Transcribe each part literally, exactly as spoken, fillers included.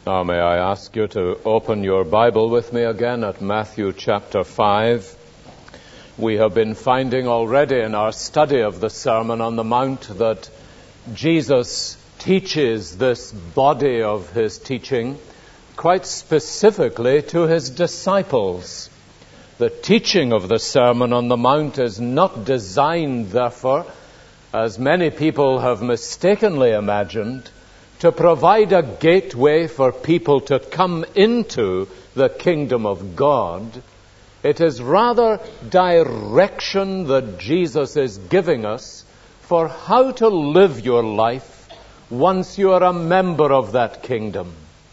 Now may I ask you to open your Bible with me again at Matthew chapter five. We have been finding already in our study of the Sermon on the Mount that Jesus teaches this body of his teaching quite specifically to his disciples. The teaching of the Sermon on the Mount is not designed, therefore, as many people have mistakenly imagined, to provide a gateway for people to come into the kingdom of God. It is rather direction that Jesus is giving us for how to live your life once you are a member of that kingdom.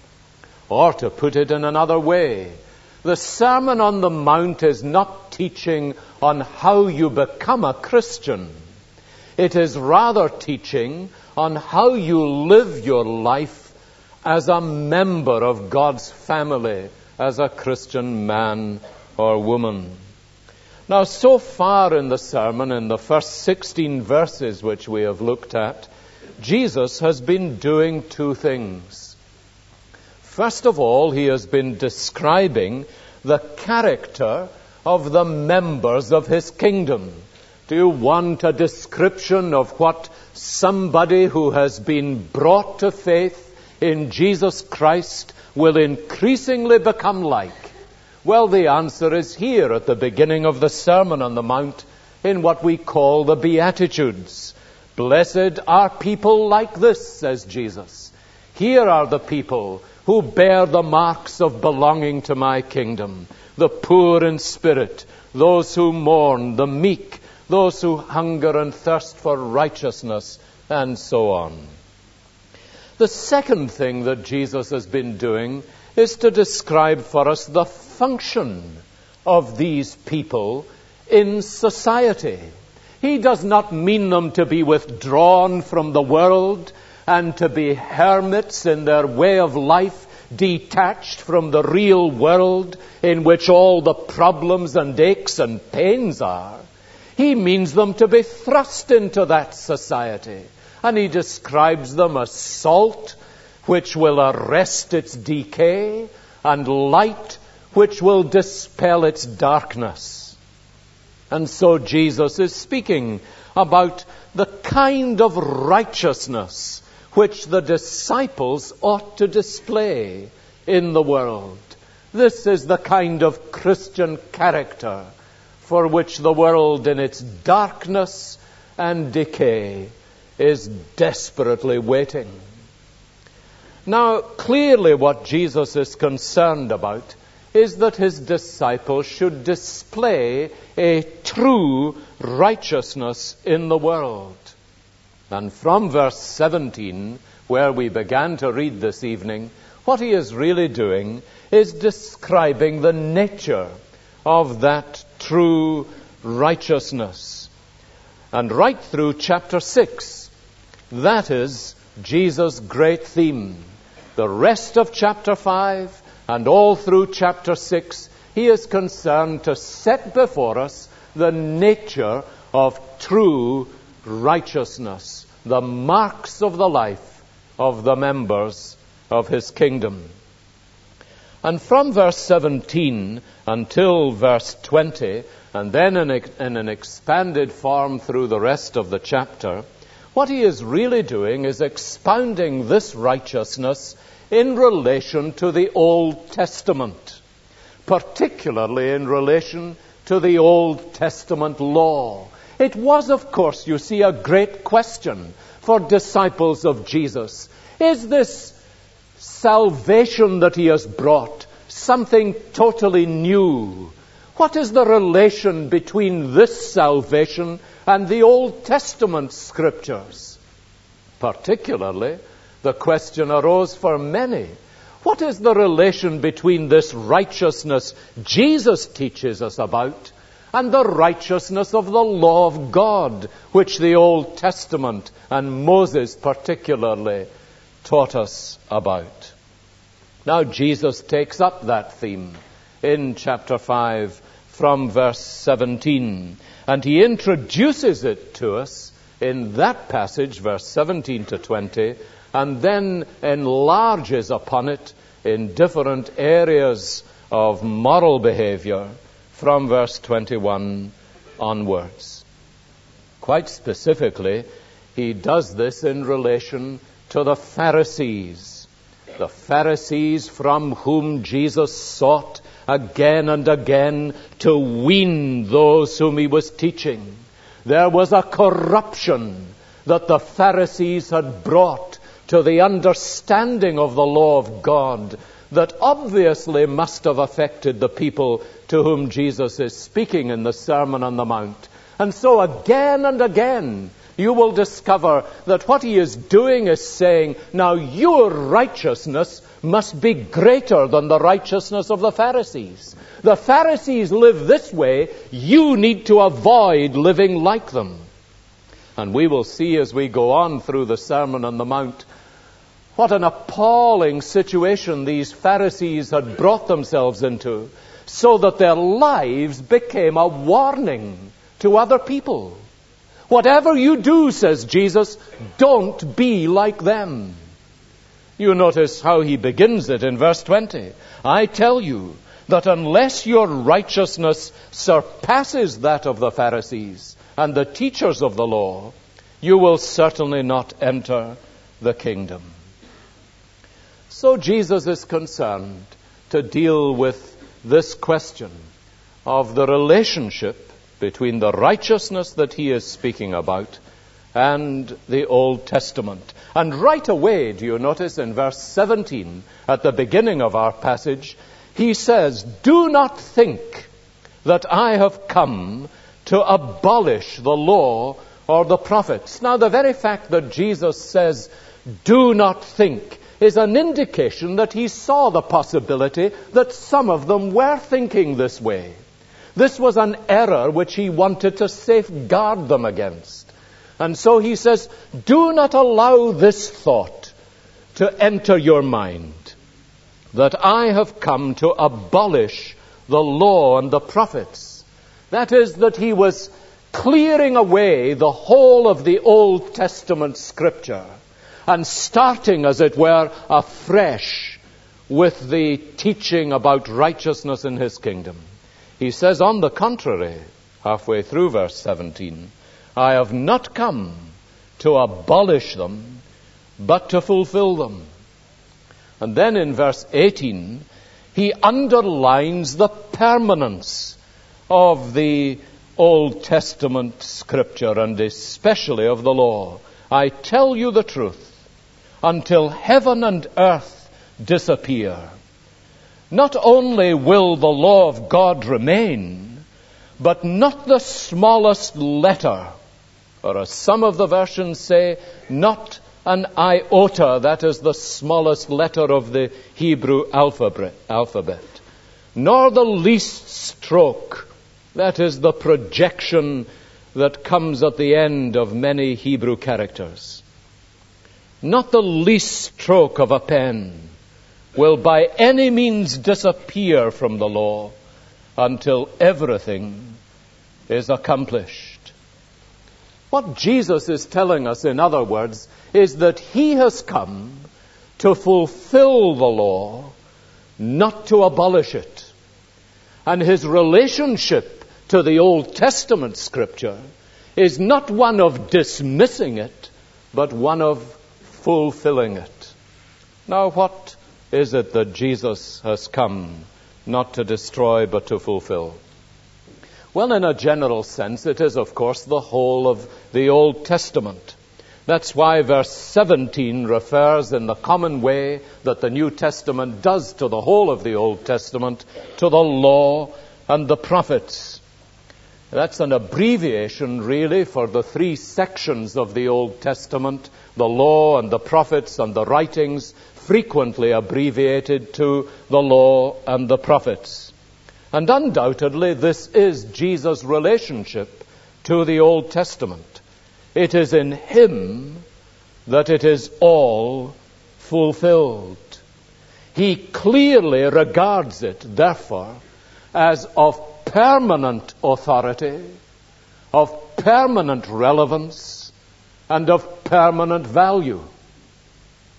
Or to put it in another way, the Sermon on the Mount is not teaching on how you become a Christian. It is rather teaching on how you live your life as a member of God's family, as a Christian man or woman. Now, so far in the sermon, in the first sixteen verses which we have looked at, Jesus has been doing two things. First of all, he has been describing the character of the members of his kingdom. Do you want a description of what somebody who has been brought to faith in Jesus Christ will increasingly become like? Well, the answer is here at the beginning of the Sermon on the Mount in what we call the Beatitudes. Blessed are people like this, says Jesus. Here are the people who bear the marks of belonging to my kingdom. The poor in spirit, those who mourn, the meek, those who hunger and thirst for righteousness, and so on. The second thing that Jesus has been doing is to describe for us the function of these people in society. He does not mean them to be withdrawn from the world and to be hermits in their way of life, detached from the real world in which all the problems and aches and pains are. He means them to be thrust into that society. And he describes them as salt, which will arrest its decay, and light, which will dispel its darkness. And so Jesus is speaking about the kind of righteousness which the disciples ought to display in the world. This is the kind of Christian character for which the world in its darkness and decay is desperately waiting. Now, clearly what Jesus is concerned about is that his disciples should display a true righteousness in the world. And from verse seventeen, where we began to read this evening, what he is really doing is describing the nature of that true righteousness. And right through chapter six, that is Jesus' great theme. The rest of chapter five and all through chapter six, he is concerned to set before us the nature of true righteousness, the marks of the life of the members of his kingdom. And from verse seventeen until verse twenty, and then in, a, in an expanded form through the rest of the chapter, what he is really doing is expounding this righteousness in relation to the Old Testament, particularly in relation to the Old Testament law. It was, of course, you see, a great question for disciples of Jesus. Is this salvation that he has brought something totally new? What is the relation between this salvation and the Old Testament scriptures? Particularly, the question arose for many. What is the relation between this righteousness Jesus teaches us about and the righteousness of the law of God, which the Old Testament and Moses particularly taught us about? Now Jesus takes up that theme in chapter five from verse seventeen, and he introduces it to us in that passage, verse seventeen to twenty, and then enlarges upon it in different areas of moral behavior from verse twenty-one onwards. Quite specifically, he does this in relation to the Pharisees, the Pharisees from whom Jesus sought again and again to wean those whom he was teaching. There was a corruption that the Pharisees had brought to the understanding of the law of God that obviously must have affected the people to whom Jesus is speaking in the Sermon on the Mount. And so again and again, you will discover that what he is doing is saying, now your righteousness must be greater than the righteousness of the Pharisees. The Pharisees live this way. You need to avoid living like them. And we will see as we go on through the Sermon on the Mount what an appalling situation these Pharisees had brought themselves into, so that their lives became a warning to other people. Whatever you do, says Jesus, don't be like them. You notice how he begins it in verse twenty. I tell you that unless your righteousness surpasses that of the Pharisees and the teachers of the law, you will certainly not enter the kingdom. So Jesus is concerned to deal with this question of the relationship between the righteousness that he is speaking about and the Old Testament. And right away, do you notice in verse seventeen, at the beginning of our passage, he says, do not think that I have come to abolish the law or the prophets. Now, the very fact that Jesus says, do not think, is an indication that he saw the possibility that some of them were thinking this way. This was an error which he wanted to safeguard them against. And so he says, do not allow this thought to enter your mind, that I have come to abolish the law and the prophets. That is, that he was clearing away the whole of the Old Testament scripture and starting, as it were, afresh with the teaching about righteousness in his kingdom. He says, on the contrary, halfway through verse seventeen, I have not come to abolish them, but to fulfill them. And then in verse eighteen, he underlines the permanence of the Old Testament scripture, and especially of the law. I tell you the truth, until heaven and earth disappear, not only will the law of God remain, but not the smallest letter, or as some of the versions say, not an iota, that is the smallest letter of the Hebrew alphabet, alphabet, nor the least stroke, that is the projection that comes at the end of many Hebrew characters. Not the least stroke of a pen will by any means disappear from the law until everything is accomplished. What Jesus is telling us, in other words, is that he has come to fulfill the law, not to abolish it. And his relationship to the Old Testament scripture is not one of dismissing it, but one of fulfilling it. Now, what is it that Jesus has come not to destroy, but to fulfill? Well, in a general sense, it is, of course, the whole of the Old Testament. That's why verse seventeen refers in the common way that the New Testament does to the whole of the Old Testament, to the law and the prophets. That's an abbreviation, really, for the three sections of the Old Testament, the law and the prophets and the writings, frequently abbreviated to the law and the prophets. And undoubtedly, this is Jesus' relationship to the Old Testament. It is in him that it is all fulfilled. He clearly regards it, therefore, as of permanent authority, of permanent relevance, and of permanent value.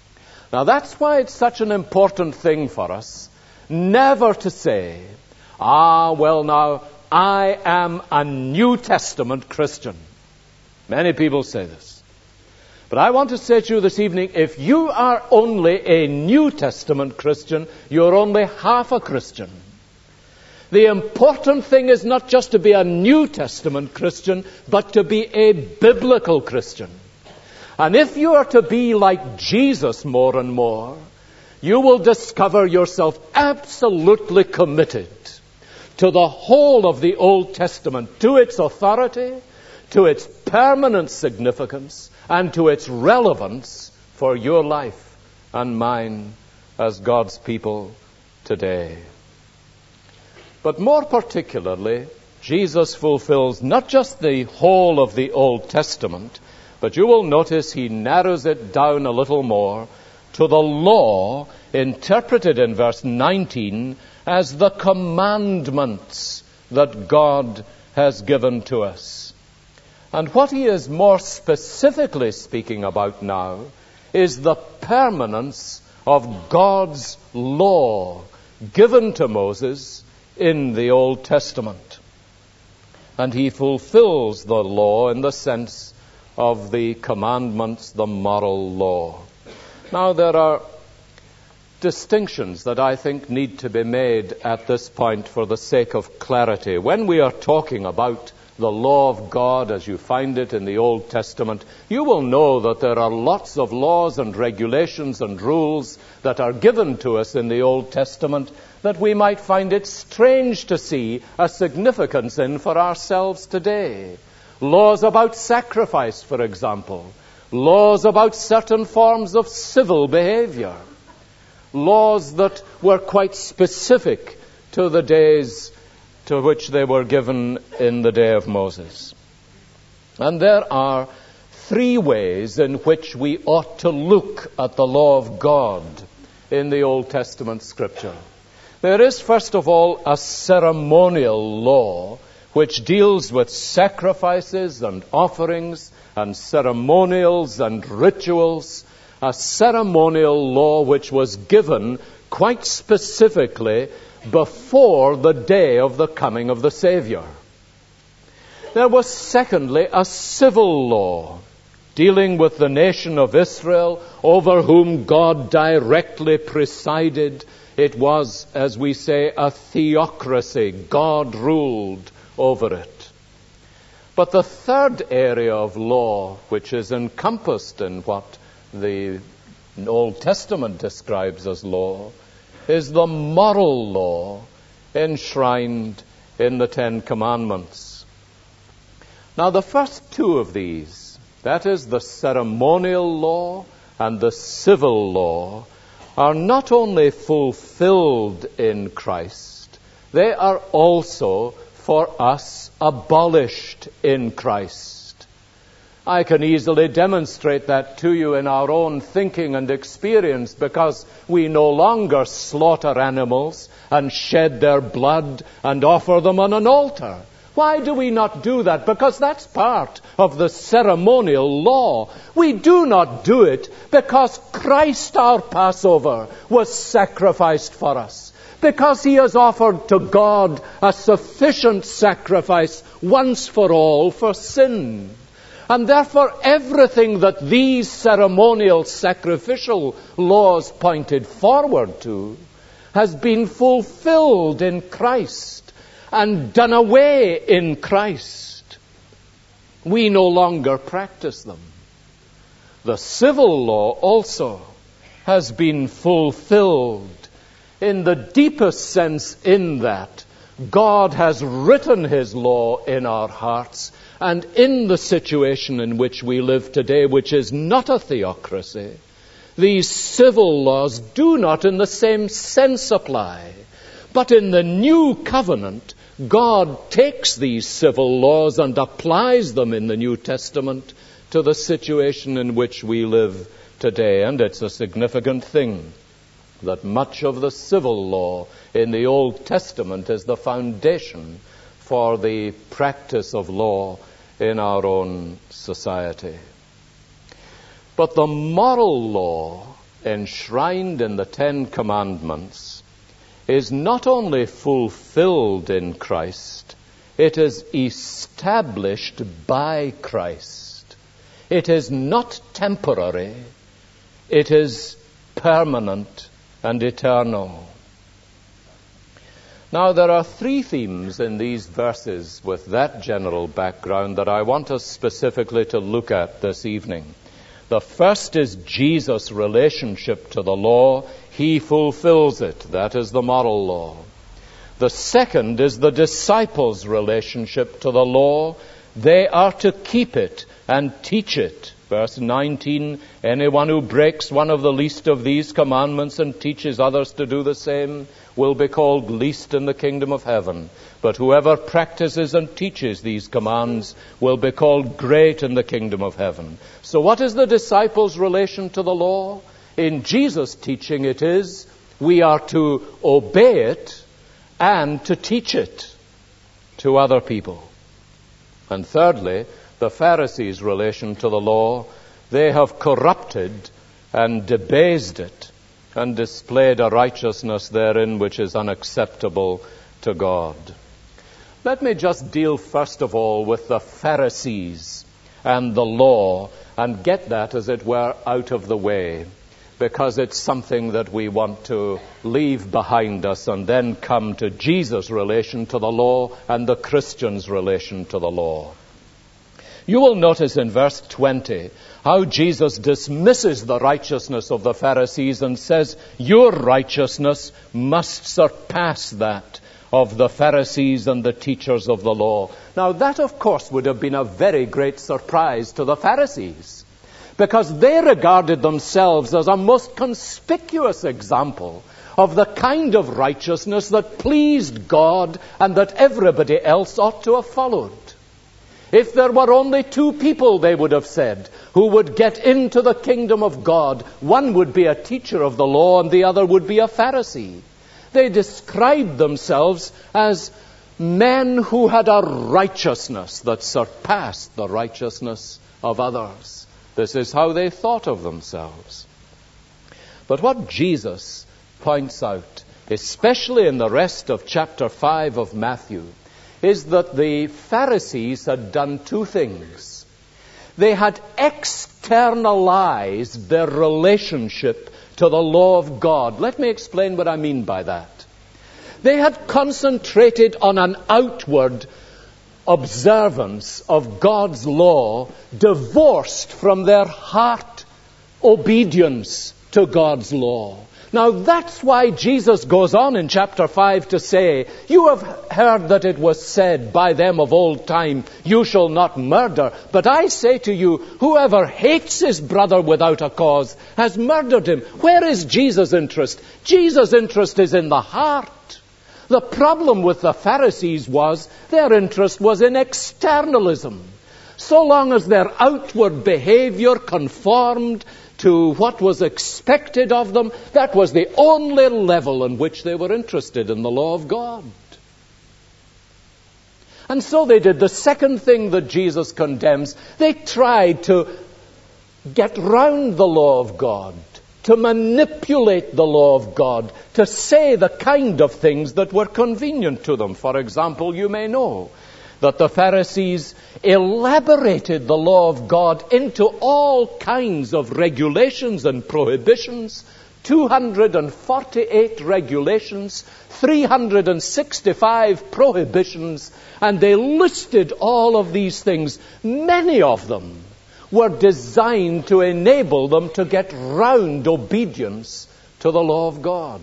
Now that's why it's such an important thing for us never to say, ah, well now, I am a New Testament Christian. Many people say this. But I want to say to you this evening, if you are only a New Testament Christian, you're only half a Christian. The important thing is not just to be a New Testament Christian, but to be a biblical Christian. And if you are to be like Jesus more and more, you will discover yourself absolutely committed to the whole of the Old Testament, to its authority, to its permanent significance, and to its relevance for your life and mine as God's people today. But more particularly, Jesus fulfills not just the whole of the Old Testament, but you will notice he narrows it down a little more to the law interpreted in verse nineteen as the commandments that God has given to us. And what he is more specifically speaking about now is the permanence of God's law given to Moses in the Old Testament. And he fulfills the law in the sense of the commandments, the moral law. Now, there are distinctions that I think need to be made at this point for the sake of clarity. When we are talking about the law of God as you find it in the Old Testament, you will know that there are lots of laws and regulations and rules that are given to us in the Old Testament that we might find it strange to see a significance in for ourselves today. Laws about sacrifice, for example. Laws about certain forms of civil behavior. Laws that were quite specific to the days to which they were given in the day of Moses. And there are three ways in which we ought to look at the law of God in the Old Testament Scripture. There is, first of all, a ceremonial law which deals with sacrifices and offerings and ceremonials and rituals, a ceremonial law which was given quite specifically before the day of the coming of the Savior. There was, secondly, a civil law dealing with the nation of Israel, over whom God directly presided. It was, as we say, a theocracy. God ruled over it. But the third area of law, which is encompassed in what the Old Testament describes as law, is the moral law enshrined in the Ten Commandments. Now, the first two of these, that is the ceremonial law and the civil law, are not only fulfilled in Christ, they are also for us abolished in Christ. I can easily demonstrate that to you in our own thinking and experience, because we no longer slaughter animals and shed their blood and offer them on an altar. Why do we not do that? Because that's part of the ceremonial law. We do not do it because Christ, our Passover, was sacrificed for us. Because he has offered to God a sufficient sacrifice once for all for sin. And therefore everything that these ceremonial sacrificial laws pointed forward to has been fulfilled in Christ and done away in Christ. We no longer practice them. The civil law also has been fulfilled in the deepest sense, in that God has written his law in our hearts, and in the situation in which we live today, which is not a theocracy, these civil laws do not in the same sense apply. But in the new covenant, God takes these civil laws and applies them in the New Testament to the situation in which we live today. And it's a significant thing that much of the civil law in the Old Testament is the foundation for the practice of law in our own society. But the moral law enshrined in the Ten Commandments is not only fulfilled in Christ, it is established by Christ. It is not temporary, it is permanent and eternal. Now, there are three themes in these verses with that general background that I want us specifically to look at this evening. The first is Jesus' relationship to the law. He fulfills it. That is the moral law. The second is the disciples' relationship to the law. They are to keep it and teach it. Verse nineteen, anyone who breaks one of the least of these commandments and teaches others to do the same will be called least in the kingdom of heaven. But whoever practices and teaches these commands will be called great in the kingdom of heaven. So what is the disciples' relation to the law? In Jesus' teaching it is, we are to obey it and to teach it to other people. And thirdly, the Pharisees' relation to the law. They have corrupted and debased it and displayed a righteousness therein which is unacceptable to God. Let me just deal first of all with the Pharisees and the law and get that, as it were, out of the way, because it's something that we want to leave behind us and then come to Jesus' relation to the law and the Christian's relation to the law. You will notice in verse twenty how Jesus dismisses the righteousness of the Pharisees and says, your righteousness must surpass that of the Pharisees and the teachers of the law. Now that, of course, would have been a very great surprise to the Pharisees, because they regarded themselves as a most conspicuous example of the kind of righteousness that pleased God and that everybody else ought to have followed. If there were only two people, they would have said, who would get into the kingdom of God, one would be a teacher of the law and the other would be a Pharisee. They described themselves as men who had a righteousness that surpassed the righteousness of others. This is how they thought of themselves. But what Jesus points out, especially in the rest of chapter five of Matthew, is that the Pharisees had done two things. They had externalized their relationship to the law of God. Let me explain what I mean by that. They had concentrated on an outward observance of God's law, divorced from their heart obedience to God's law. Now that's why Jesus goes on in chapter five to say, you have heard that it was said by them of old time, you shall not murder. But I say to you, whoever hates his brother without a cause has murdered him. Where is Jesus' interest? Jesus' interest is in the heart. The problem with the Pharisees was their interest was in externalism. So long as their outward behavior conformed to what was expected of them, that was the only level in which they were interested in the law of God. And so they did the second thing that Jesus condemns. They tried to get round the law of God, to manipulate the law of God, to say the kind of things that were convenient to them. For example, you may know that the Pharisees elaborated the law of God into all kinds of regulations and prohibitions, two hundred forty-eight regulations, three hundred sixty-five prohibitions, and they listed all of these things. Many of them were designed to enable them to get round obedience to the law of God.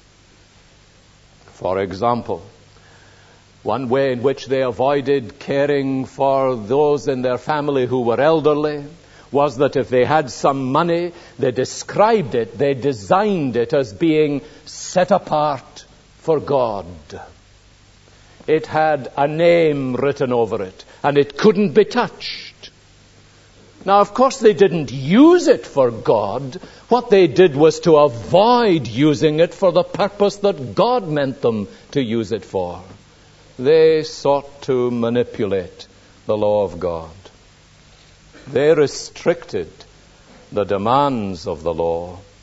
For example, one way in which they avoided caring for those in their family who were elderly was that if they had some money, they described it, they designed it as being set apart for God. It had a name written over it, and it couldn't be touched. Now, of course, they didn't use it for God. What they did was to avoid using it for the purpose that God meant them to use it for. They sought to manipulate the law of God. They restricted the demands of the law,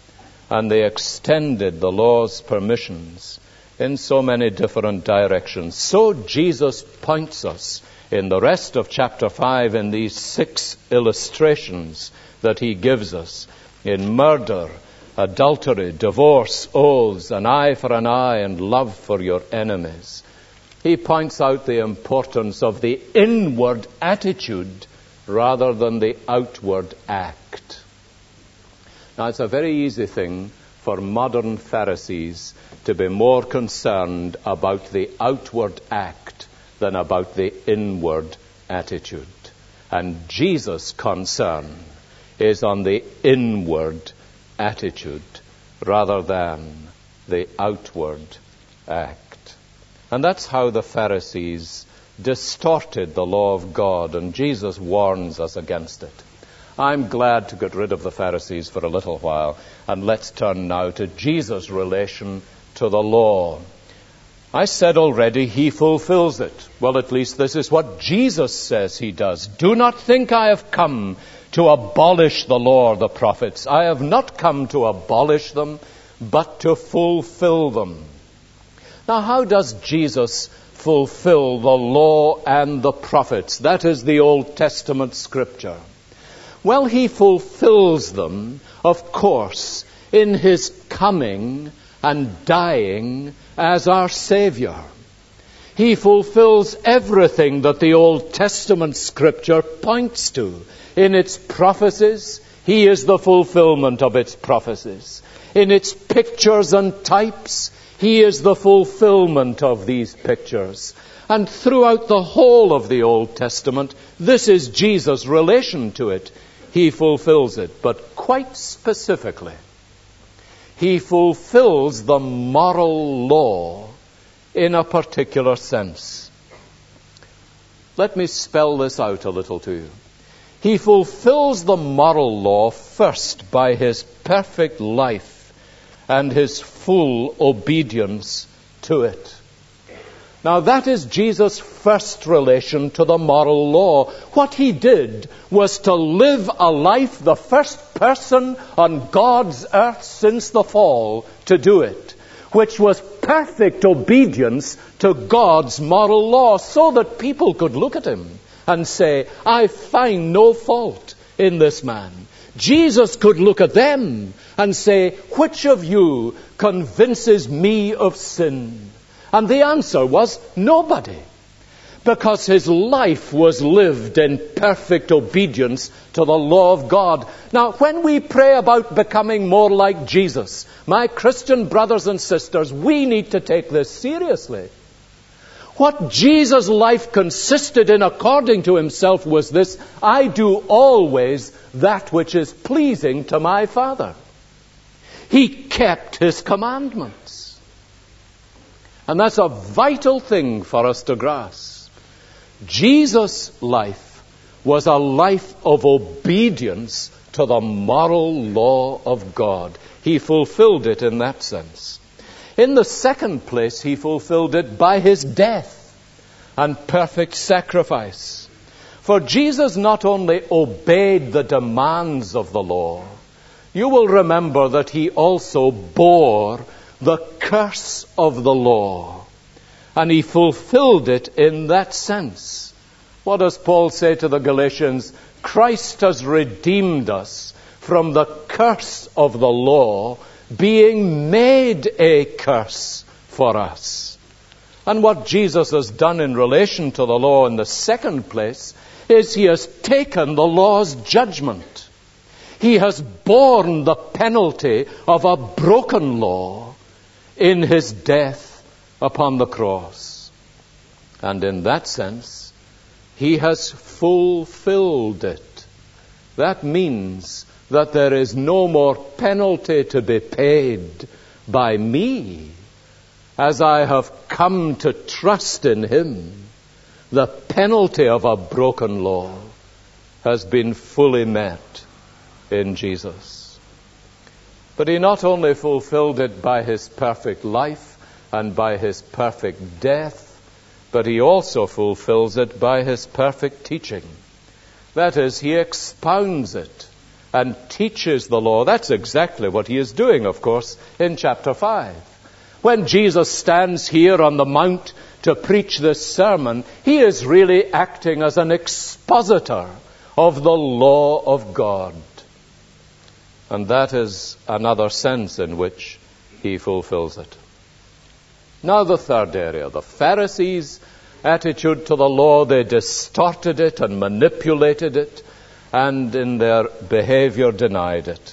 and they extended the law's permissions in so many different directions. So Jesus points us in the rest of chapter five in these six illustrations that he gives us in murder, adultery, divorce, oaths, an eye for an eye, and love for your enemies. He points out the importance of the inward attitude rather than the outward act. Now, it's a very easy thing for modern Pharisees to be more concerned about the outward act than about the inward attitude. And Jesus' concern is on the inward attitude rather than the outward act. And that's how the Pharisees distorted the law of God, and Jesus warns us against it. I'm glad to get rid of the Pharisees for a little while, and let's turn now to Jesus' relation to the law. I said already, he fulfills it. Well, at least this is what Jesus says he does. Do not think I have come to abolish the law or the prophets. I have not come to abolish them, but to fulfill them. Now, how does Jesus fulfill the law and the prophets? That is the Old Testament scripture. Well, he fulfills them, of course, in his coming and dying as our Savior. He fulfills everything that the Old Testament scripture points to. In its prophecies, he is the fulfillment of its prophecies. In its pictures and types, he is the fulfillment of these pictures. And throughout the whole of the Old Testament, this is Jesus' relation to it. He fulfills it, but quite specifically, he fulfills the moral law in a particular sense. Let me spell this out a little to you. He fulfills the moral law first by his perfect life and his full obedience to it. Now, that is Jesus' first relation to the moral law. What he did was to live a life, the first person on God's earth since the fall to do it, which was perfect obedience to God's moral law, so that people could look at him and say, I find no fault in this man. Jesus could look at them and say, which of you convinces me of sin? And the answer was nobody, because his life was lived in perfect obedience to the law of God. Now, when we pray about becoming more like Jesus, my Christian brothers and sisters, we need to take this seriously. What Jesus' life consisted in according to himself was this: I do always that which is pleasing to my Father. He kept his commandments. And that's a vital thing for us to grasp. Jesus' life was a life of obedience to the moral law of God. He fulfilled it in that sense. In the second place, he fulfilled it by his death and perfect sacrifice. For Jesus not only obeyed the demands of the law, you will remember that he also bore the curse of the law. And he fulfilled it in that sense. What does Paul say to the Galatians? Christ has redeemed us from the curse of the law, being made a curse for us. And what Jesus has done in relation to the law in the second place is he has taken the law's judgment. He has borne the penalty of a broken law in his death upon the cross. And in that sense, he has fulfilled it. That means that there is no more penalty to be paid by me. As I have come to trust in him, the penalty of a broken law has been fully met in Jesus. But he not only fulfilled it by his perfect life and by his perfect death, but he also fulfills it by his perfect teaching. That is, he expounds it and teaches the law. That's exactly what he is doing, of course, in chapter five. When Jesus stands here on the Mount to preach this sermon, he is really acting as an expositor of the law of God. And that is another sense in which he fulfills it. Now the third area, the Pharisees' attitude to the law. They distorted it and manipulated it, and in their behavior denied it.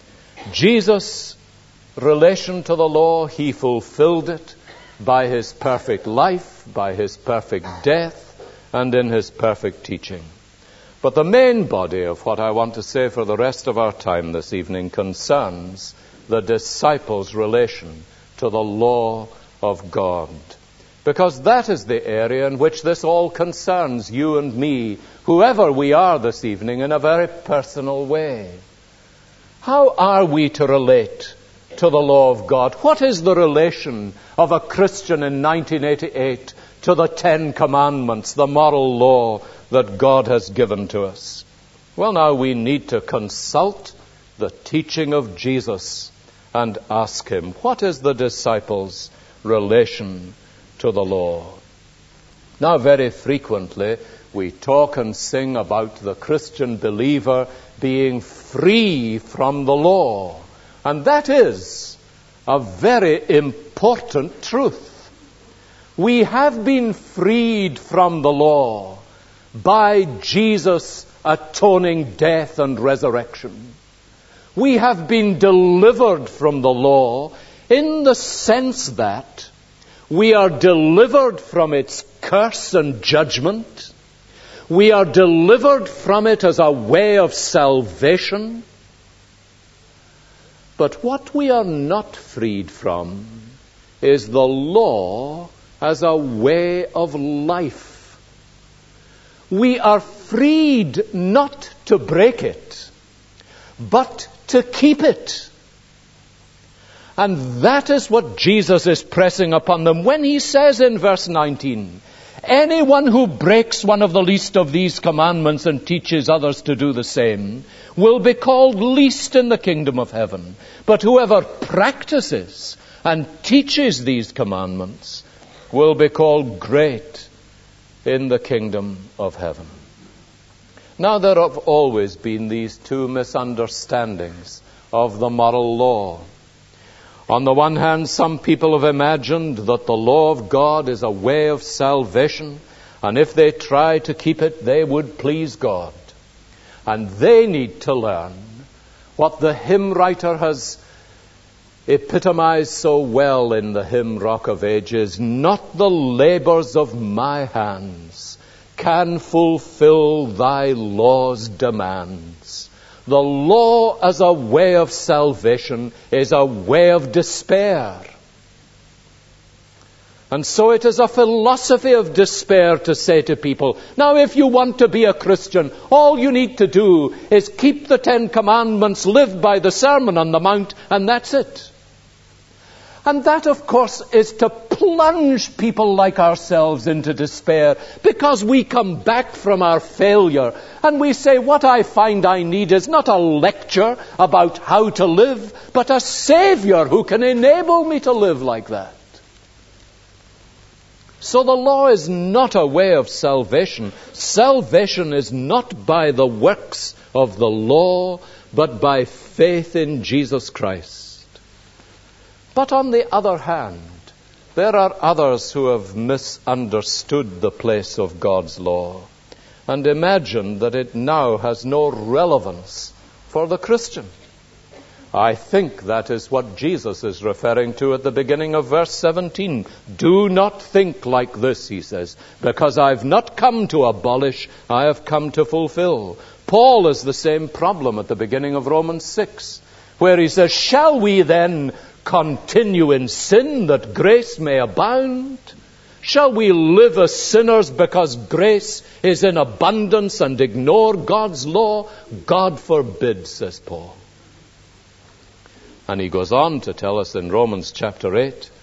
Jesus' relation to the law, he fulfilled it by his perfect life, by his perfect death, and in his perfect teaching. But the main body of what I want to say for the rest of our time this evening concerns the disciples' relation to the law of God. Because that is the area in which this all concerns you and me, whoever we are this evening, in a very personal way. How are we to relate to the law of God? What is the relation of a Christian in nineteen eighty-eight to the Ten Commandments, the moral law that God has given to us? Well, now we need to consult the teaching of Jesus and ask him, what is the disciples' relation to the law? Now, very frequently, we talk and sing about the Christian believer being free from the law. And that is a very important truth. We have been freed from the law by Jesus' atoning death and resurrection. We have been delivered from the law in the sense that we are delivered from its curse and judgment. We are delivered from it as a way of salvation. But what we are not freed from is the law as a way of life. We are freed not to break it, but to keep it. And that is what Jesus is pressing upon them when he says in verse nineteen, anyone who breaks one of the least of these commandments and teaches others to do the same will be called least in the kingdom of heaven. But whoever practices and teaches these commandments will be called great in the kingdom of heaven. Now, there have always been these two misunderstandings of the moral law. On the one hand, some people have imagined that the law of God is a way of salvation, and if they try to keep it, they would please God. And they need to learn what the hymn writer has epitomized so well in the hymn Rock of Ages: not the labors of my hands can fulfill thy law's demands. The law as a way of salvation is a way of despair. And so it is a philosophy of despair to say to people, now if you want to be a Christian, all you need to do is keep the Ten Commandments, live by the Sermon on the Mount, and that's it. And that, of course, is to plunge people like ourselves into despair, because we come back from our failure and we say, what I find I need is not a lecture about how to live, but a Savior who can enable me to live like that. So the law is not a way of salvation. Salvation is not by the works of the law, but by faith in Jesus Christ. But on the other hand, there are others who have misunderstood the place of God's law and imagine that it now has no relevance for the Christian. I think that is what Jesus is referring to at the beginning of verse seventeen. Do not think like this, he says, because I've not come to abolish, I have come to fulfill. Paul has the same problem at the beginning of Romans six, where he says, shall we then continue in sin that grace may abound? Shall we live as sinners because grace is in abundance and ignore God's law? God forbid, says Paul. And he goes on to tell us in Romans chapter eight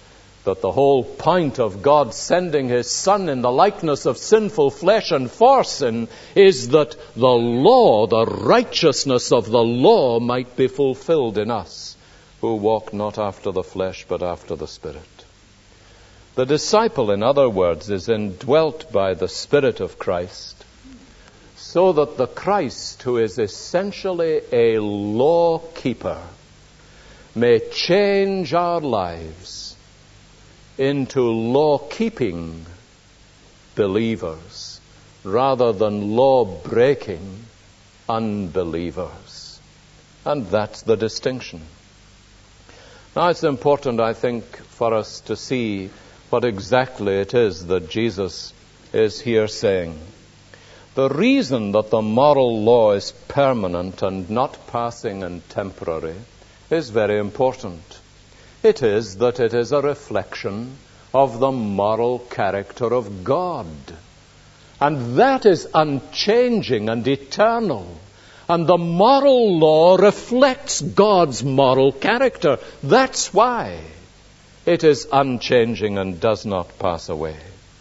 that the whole point of God sending his Son in the likeness of sinful flesh and for sin is that the law, the righteousness of the law, might be fulfilled in us, who walk not after the flesh, but after the Spirit. The disciple, in other words, is indwelt by the Spirit of Christ, so that the Christ, who is essentially a law keeper, may change our lives into law-keeping believers rather than law-breaking unbelievers. And that's the distinction. Now, it's important, I think, for us to see what exactly it is that Jesus is here saying. The reason that the moral law is permanent and not passing and temporary is very important. It is that it is a reflection of the moral character of God. And that is unchanging and eternal. And the moral law reflects God's moral character. That's why it is unchanging and does not pass away.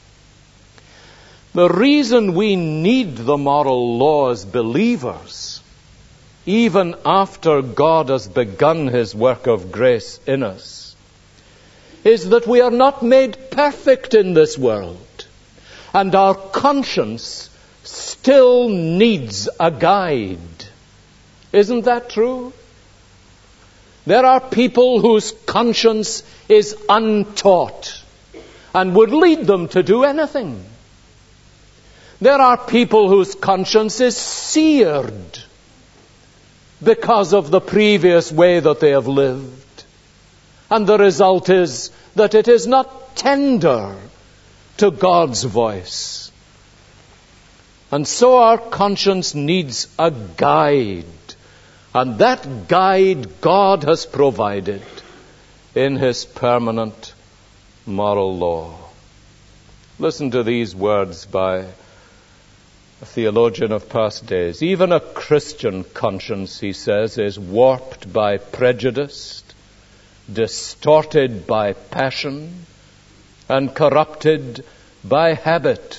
The reason we need the moral law as believers, even after God has begun his work of grace in us, is that we are not made perfect in this world, and our conscience still needs a guide. Isn't that true? There are people whose conscience is untaught and would lead them to do anything. There are people whose conscience is seared because of the previous way that they have lived. And the result is that it is not tender to God's voice. And so our conscience needs a guide. And that guide God has provided in his permanent moral law. Listen to these words by a theologian of past days. Even a Christian conscience, he says, is warped by prejudice, distorted by passion, and corrupted by habit.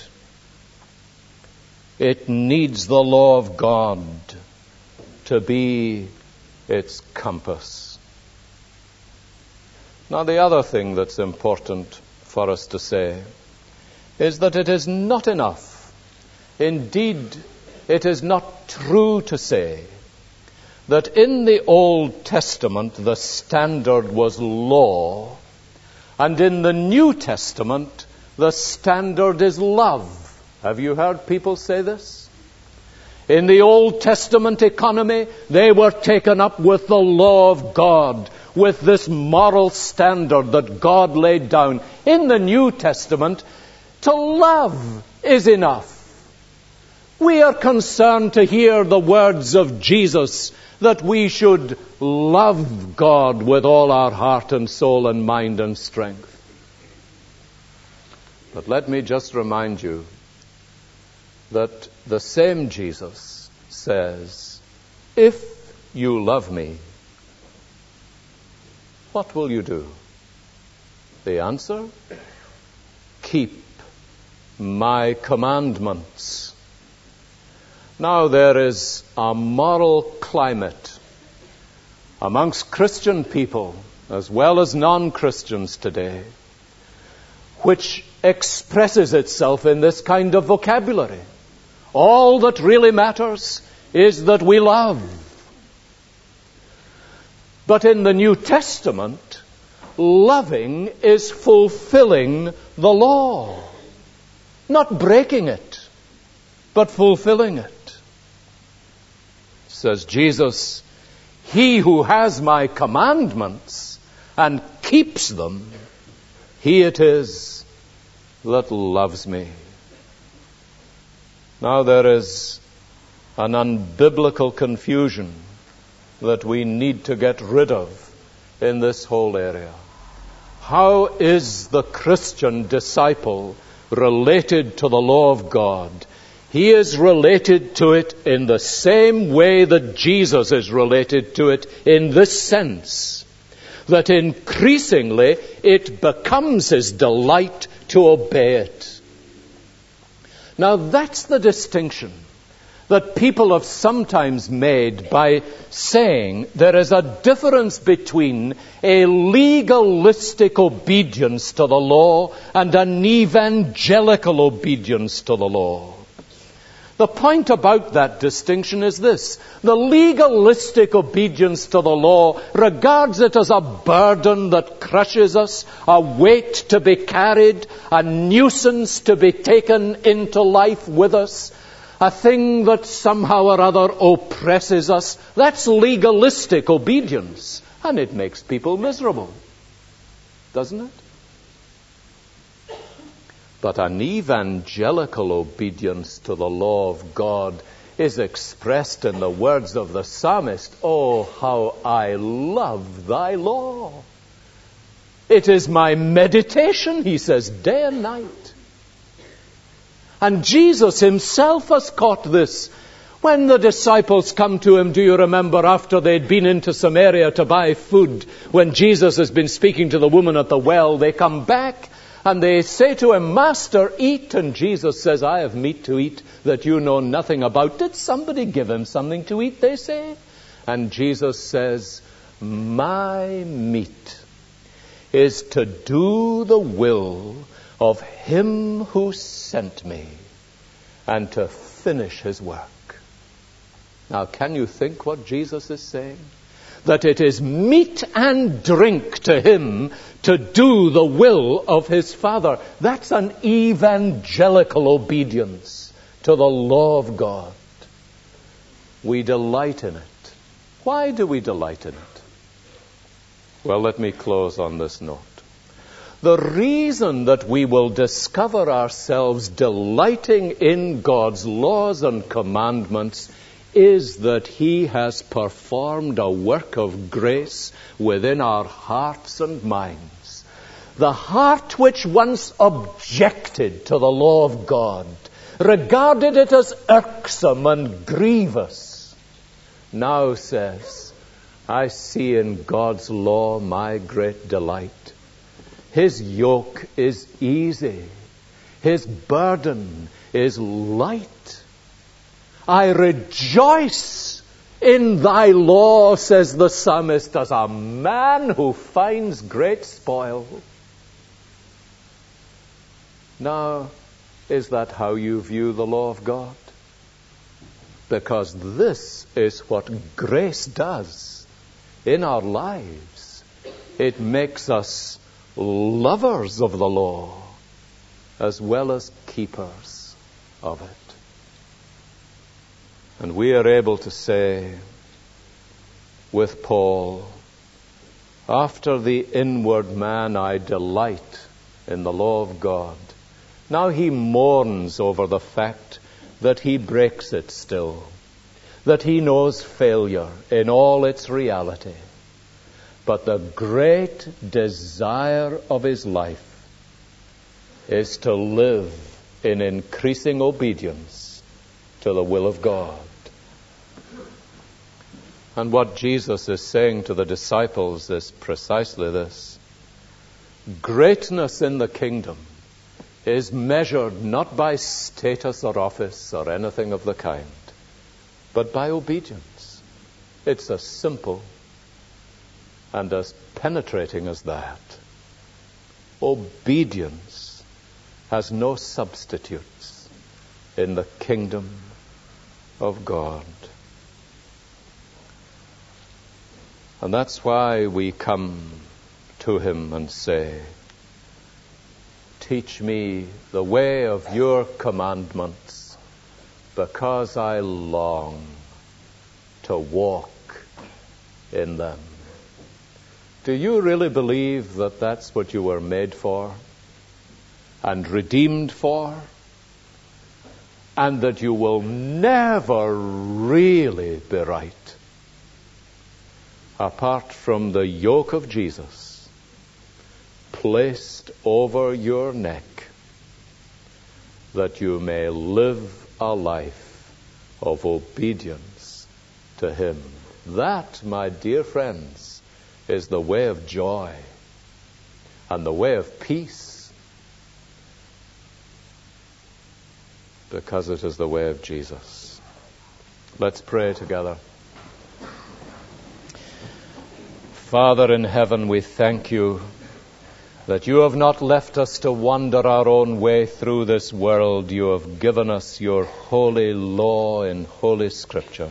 It needs the law of God to be its compass. Now, the other thing that's important for us to say is that it is not enough, indeed, it is not true to say that in the Old Testament the standard was law, and in the New Testament the standard is love. Have you heard people say this? In the Old Testament economy, they were taken up with the law of God, with this moral standard that God laid down. In the New Testament, to love is enough. We are concerned to hear the words of Jesus that we should love God with all our heart and soul and mind and strength. But let me just remind you that the same Jesus says, if you love me, what will you do? The answer? Keep my commandments. Now there is a moral climate amongst Christian people as well as non-Christians today which expresses itself in this kind of vocabulary. All that really matters is that we love. But in the New Testament, loving is fulfilling the law. Not breaking it, but fulfilling it. Says Jesus, he who has my commandments and keeps them, he it is that loves me. Now there is an unbiblical confusion that we need to get rid of in this whole area. How is the Christian disciple related to the law of God? He is related to it in the same way that Jesus is related to it, in this sense, that increasingly it becomes his delight to obey it. Now that's the distinction that people have sometimes made by saying there is a difference between a legalistic obedience to the law and an evangelical obedience to the law. The point about that distinction is this: the legalistic obedience to the law regards it as a burden that crushes us, a weight to be carried, a nuisance to be taken into life with us, a thing that somehow or other oppresses us. That's legalistic obedience, and it makes people miserable, doesn't it? But an evangelical obedience to the law of God is expressed in the words of the psalmist, "Oh, how I love thy law. It is my meditation," he says, "day and night." And Jesus himself has caught this. When the disciples come to him, do you remember, after they'd been into Samaria to buy food, when Jesus has been speaking to the woman at the well, they come back and they say to him, "Master, eat." And Jesus says, "I have meat to eat that you know nothing about." "Did somebody give him something to eat?" they say. And Jesus says, "My meat is to do the will of him who sent me and to finish his work." Now, can you think what Jesus is saying? That it is meat and drink to him to do the will of his Father. That's an evangelical obedience to the law of God. We delight in it. Why do we delight in it? Well, let me close on this note. The reason that we will discover ourselves delighting in God's laws and commandments is that he has performed a work of grace within our hearts and minds. The heart which once objected to the law of God, regarded it as irksome and grievous, now says, "I see in God's law my great delight. His yoke is easy. His burden is light. I rejoice in thy law," says the psalmist, "as a man who finds great spoil." Now, is that how you view the law of God? Because this is what grace does in our lives. It makes us lovers of the law as well as keepers of it. And we are able to say with Paul, "After the inward man I delight in the law of God." Now he mourns over the fact that he breaks it still, that he knows failure in all its reality. But the great desire of his life is to live in increasing obedience to the will of God. And what Jesus is saying to the disciples is precisely this: greatness in the kingdom is measured not by status or office or anything of the kind, but by obedience. It's as simple and as penetrating as that. Obedience has no substitutes in the kingdom of God. And that's why we come to him and say, "Teach me the way of your commandments, because I long to walk in them." Do you really believe that that's what you were made for and redeemed for? And that you will never really be right apart from the yoke of Jesus placed over your neck, that you may live a life of obedience to him? That, my dear friends, is the way of joy and the way of peace, because it is the way of Jesus. Let's pray together. Father in heaven, we thank you that you have not left us to wander our own way through this world. You have given us your holy law in Holy Scripture.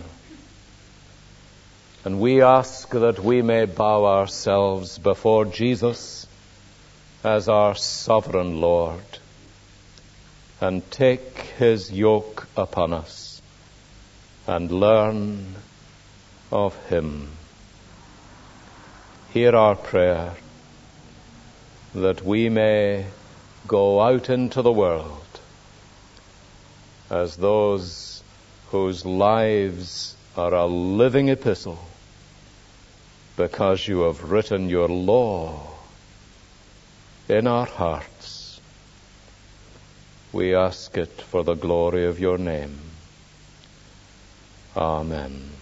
And we ask that we may bow ourselves before Jesus as our sovereign Lord and take his yoke upon us and learn of him. Hear our prayer, that we may go out into the world as those whose lives are a living epistle, because you have written your law in our hearts. We ask it for the glory of your name. Amen.